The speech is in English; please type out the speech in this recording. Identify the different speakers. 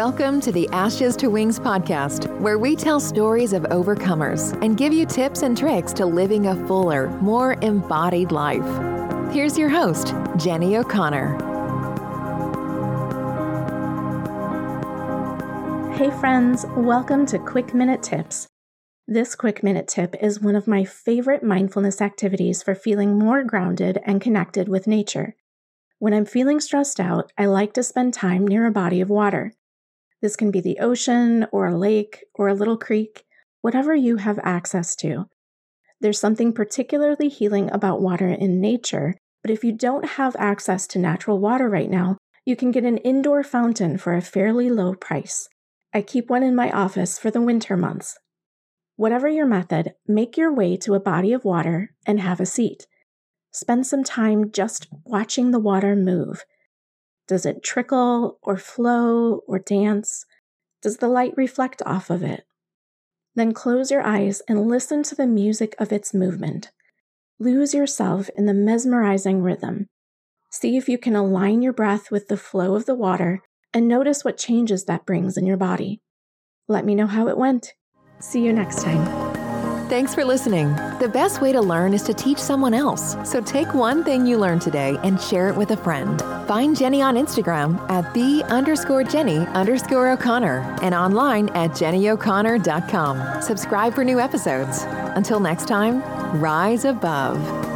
Speaker 1: Welcome to the Ashes to Wings podcast, where we tell stories of overcomers and give you tips and tricks to living a fuller, more embodied life. Here's your host, Jenny O'Connor.
Speaker 2: Hey friends, welcome to Quick Minute Tips. This Quick Minute Tip is one of my favorite mindfulness activities for feeling more grounded and connected with nature. When I'm feeling stressed out, I like to spend time near a body of water. This can be the ocean, or a lake, or a little creek, whatever you have access to. There's something particularly healing about water in nature, but if you don't have access to natural water right now, you can get an indoor fountain for a fairly low price. I keep one in my office for the winter months. Whatever your method, make your way to a body of water and have a seat. Spend some time just watching the water move. Does it trickle or flow or dance? Does the light reflect off of it? Then close your eyes and listen to the music of its movement. Lose yourself in the mesmerizing rhythm. See if you can align your breath with the flow of the water and notice what changes that brings in your body. Let me know how it went. See you next time.
Speaker 1: Thanks for listening. The best way to learn is to teach someone else. So take one thing you learned today and share it with a friend. Find Jenny on Instagram at @the_Jenny_O'Connor and online at jennyo'connor.com. Subscribe for new episodes. Until next time, rise above.